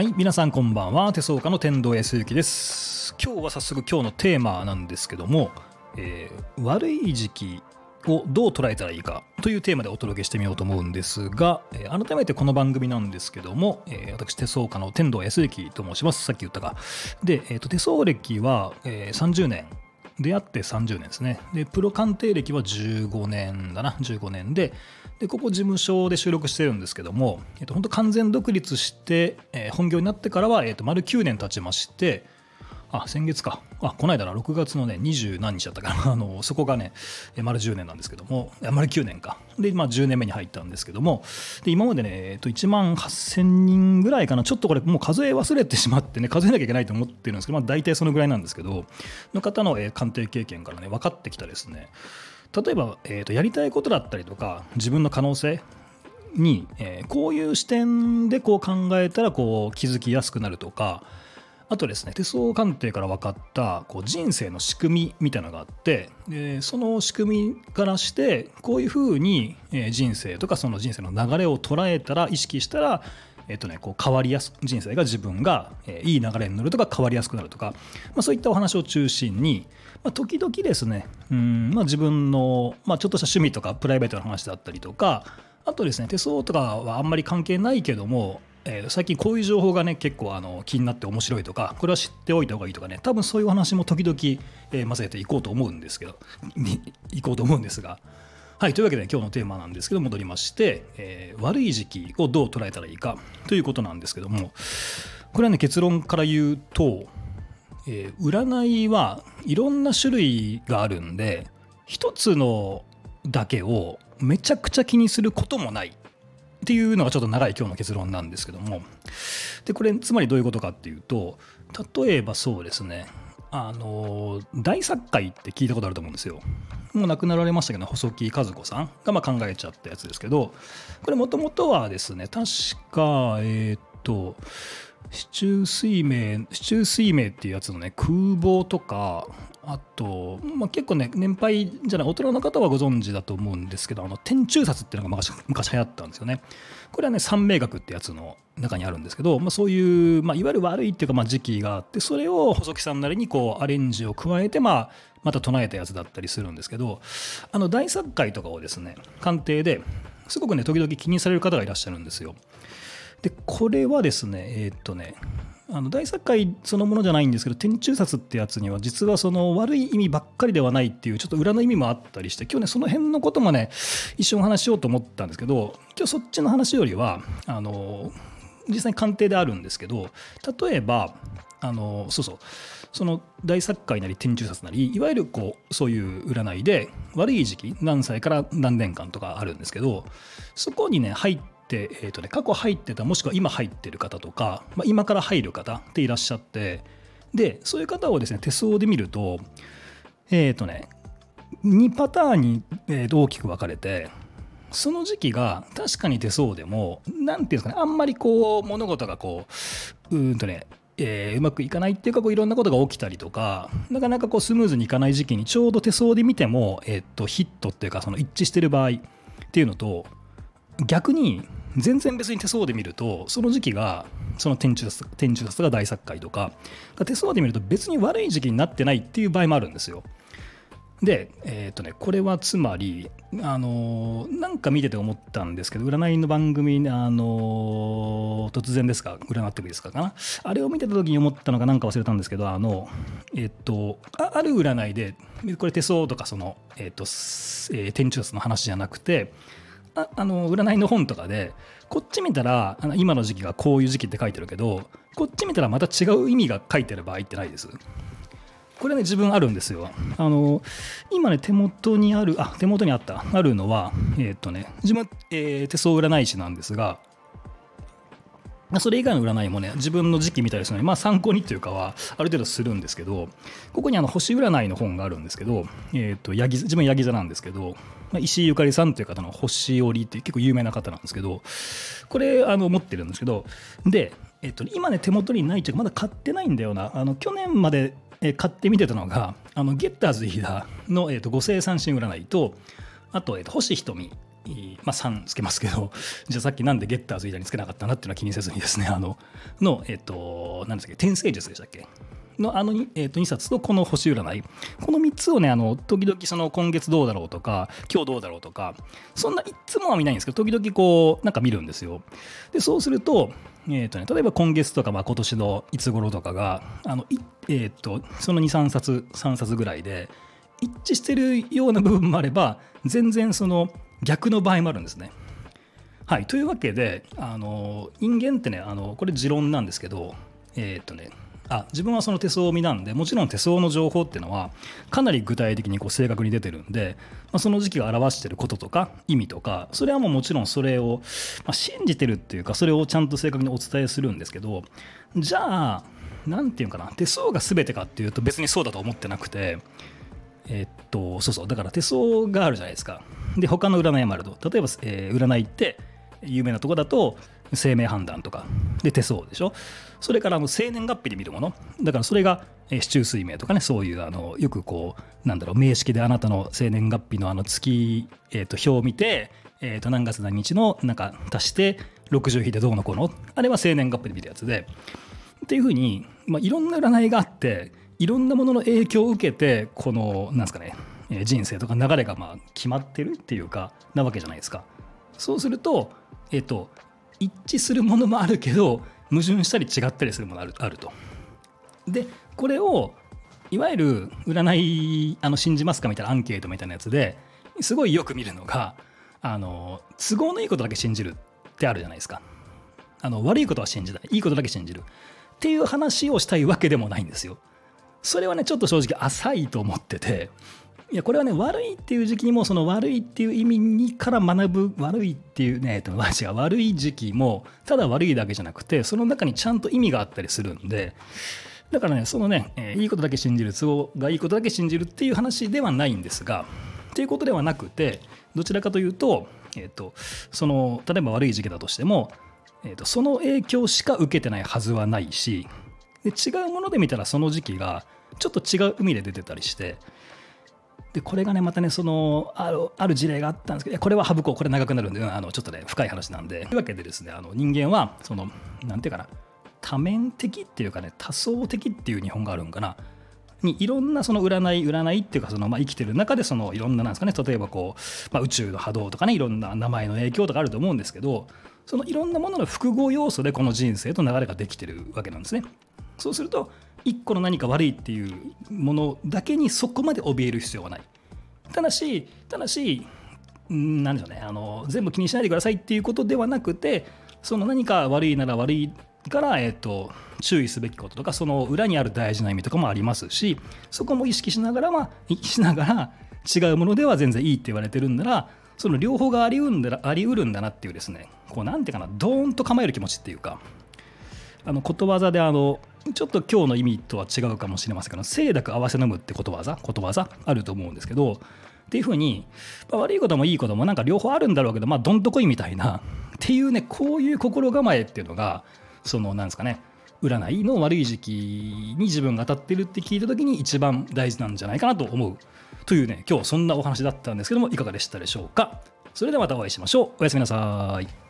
はい、皆さんこんばんは。手相家の天童康之です。今日は早速今日のテーマなんですけども、悪い時期をどう捉えたらいいかというテーマでお届けしてみようと思うんですが、改めてこの番組なんですけども、私手相家の天童康之と申します。さっき言ったか。で、手相歴は、30年。出会って30年ですね。で、プロ鑑定歴は15年だな、15年で、ここ事務所で収録してるんですけども、本当完全独立して、本業になってからは、丸9年経ちまして、先月か。この間の6月のね、20何日だったかな。そこがね、丸10年なんですけども、丸9年か。で、10年目に入ったんですけども、で、今までね、1万8000人ぐらいかな。ちょっとこれもう数え忘れてしまってね、数えなきゃいけないと思ってるんですけど、大体そのぐらいなんですけど、の方の鑑定経験からね、分かってきたですね。例えば、やりたいことだったりとか、自分の可能性に、こういう視点でこう考えたらこう気づきやすくなるとか、あとですね、手相鑑定から分かったこう人生の仕組みみたいなのがあって、その仕組みからしてこういうふうに人生とかその人生の流れを捉えたら、意識したらこう変わりやす人生が自分がいい流れに乗るとか変わりやすくなるとか、そういったお話を中心に、時々ですね、自分の、ちょっとした趣味とかプライベートな話だったりとか、あとですね、手相とかはあんまり関係ないけども、最近こういう情報がね結構気になって面白いとか、これは知っておいた方がいいとかね、多分そういうお話も時々、混ぜていこうと思うんですが、はい、というわけで今日のテーマなんですけど、戻りまして、悪い時期をどう捉えたらいいかということなんですけども、これはね、結論から言うと、占いはいろんな種類があるんで、一つのだけをめちゃくちゃ気にすることもないっていうのがちょっと長い今日の結論なんですけども、でこれつまりどういうことかっていうと、例えばそうですね、大殺界って聞いたことあると思うんですよ。もう亡くなられましたけど、細木数子さんが考えちゃったやつですけど、これもともとはですね、確か市中水明っていうやつのね、空母とか、あと、結構ね、年配じゃない大人の方はご存知だと思うんですけど、天中殺っていうのが昔流行ったんですよね。これはね、三名学ってやつの中にあるんですけど、そういう、いわゆる悪いっていうか、時期があって、それを細木さんなりにこうアレンジを加えて、また唱えたやつだったりするんですけど、大殺界とかをですね、鑑定ですごくね、時々気にされる方がいらっしゃるんですよ。でこれはですね、大殺界そのものじゃないんですけど、天中殺ってやつには実はその悪い意味ばっかりではないっていうちょっと裏の意味もあったりして、今日ねその辺のこともね一瞬お話ししようと思ったんですけど、今日そっちの話よりは実際に鑑定であるんですけど、例えばその大殺界なり天中殺なり、いわゆるそういう占いで悪い時期何歳から何年間とかあるんですけど、そこにね入って過去入ってた、もしくは今入ってる方とか、今から入る方っていらっしゃって、でそういう方をですね手相で見ると2パターンに、大きく分かれて、その時期が確かに手相でもなんていうんですかね、あんまり物事がうまくいかないっていうか、いろんなことが起きたりとか、なかなかスムーズにいかない時期にちょうど手相で見ても、ヒットっていうか、その一致してる場合っていうのと、逆に全然別に手相で見ると、その時期がその天中殺が大殺界とか、手相で見ると別に悪い時期になってないっていう場合もあるんですよ。で、これはつまりなんか見てて思ったんですけど、占いの番組突然ですが占ってもいいですかな、あれを見てた時に思ったのがなんか忘れたんですけど、ある占いで、これ手相とかその、天中殺の話じゃなくて、占いの本とかでこっち見たら今の時期がこういう時期って書いてるけど、こっち見たらまた違う意味が書いてる場合ってないです？これね、自分あるんですよ。今ね手元にあるのは自分、手相占い師なんですが、それ以外の占いもね自分の時期見たりするのに、参考にというかはある程度するんですけど、ここに星占いの本があるんですけど、自分ヤギ座なんですけど、石井ゆかりさんという方の星折りっていう結構有名な方なんですけど、これ持ってるんですけど、で、今ね手元にないというかまだ買ってないんだよな。去年まで買ってみてたのがゲッターズ飯田の、五星三神占いと、あと、星ひとみまあ、3つけますけど、じゃあさっきなんでゲッターズ以外につけなかったなっていうのは気にせずにですね、何ですか、天星術でしたっけの2冊とこの星占い、この3つをね、時々その今月どうだろうとか今日どうだろうとか、そんないつもは見ないんですけど、時々こうなんか見るんですよ。でそうすると、例えば今月とか、まあ、今年のいつ頃とかがその3冊ぐらいで一致してるような部分もあれば、全然その逆の場合もあるんですね。はい、というわけで人間ってね、これ持論なんですけど、自分はその手相見なんで、もちろん手相の情報っていうのはかなり具体的にこう正確に出てるんで、その時期が表してることとか意味とか、それはもちろんそれを信じてるっていうか、それをちゃんと正確にお伝えするんですけど、じゃあなんていうかな、手相が全てかっていうと別にそうだと思ってなくて、そうだから手相があるじゃないですか。で他の占いもあると、例えば、占いって有名なところだと生命判断とかで手相でしょ。それから生年月日で見るものだから、それが四柱推命とかね、そういうよくこうなんだろう、名式であなたの生年月日の月、表を見て、何月何日のなんか足して60引いてどうのこうの、あれは生年月日で見るやつでっていうふうに、いろんな占いがあって、いろんなものの影響を受けてこのなんですかね、人生とか流れが決まってるっていうかなわけじゃないですか。そうすると一致するものもあるけど矛盾したり違ったりするものがあると。でこれをいわゆる占い信じますかみたいなアンケートみたいなやつですごいよく見るのが、都合のいいことだけ信じるってあるじゃないですか。悪いことは信じない、いいことだけ信じるっていう話をしたいわけでもないんですよ。それはねちょっと正直浅いと思ってて、いやこれはね、悪いっていう時期にもその悪いっていう意味にから学ぶ、悪いっていうね、悪い時期もただ悪いだけじゃなくて、その中にちゃんと意味があったりするんで、だからね、そのね、いいことだけ信じる、都合がいいことだけ信じるっていう話ではないんですが、っていうことではなくて、どちらかというと、その例えば悪い時期だとしても、その影響しか受けてないはずはないし、で違うもので見たらその時期がちょっと違う意味で出てたりして、でこれがねまたね、ある事例があったんですけど、これは省こう、これ長くなるんで、ちょっとね深い話なんで。というわけでですね、人間はそのなんていうかな、多面的っていうかね、多層的っていう日本があるんかなに、いろんなその占いっていうか、生きてる中でそのいろんななんですかね、例えばこう、宇宙の波動とかね、いろんな名前の影響とかあると思うんですけど、そのいろんなものの複合要素でこの人生と流れができてるわけなんですね。そうすると一個の何か悪いっていうものだけにそこまで怯える必要はない。ただしなんでしょうね、全部気にしないでくださいっていうことではなくて、その何か悪いなら悪いから、注意すべきこととか、その裏にある大事な意味とかもありますし、そこも意識しながら違うものでは全然いいって言われてるんなら、その両方がありうるんだなっていうですね、こうなんていうかな、ドーンと構える気持ちっていうか、ことわざでちょっと今日の意味とは違うかもしれませんけど、清濁合わせ飲むってことわざあると思うんですけど、っていうふうに、悪いこともいいこともなんか両方あるんだろうけど、どんとこいみたいなっていうね、こういう心構えっていうのが、そのなんですかね、占いの悪い時期に自分が当たってるって聞いた時に一番大事なんじゃないかなと思うというね、今日そんなお話だったんですけども、いかがでしたでしょうか。それではまたお会いしましょう。おやすみなさい。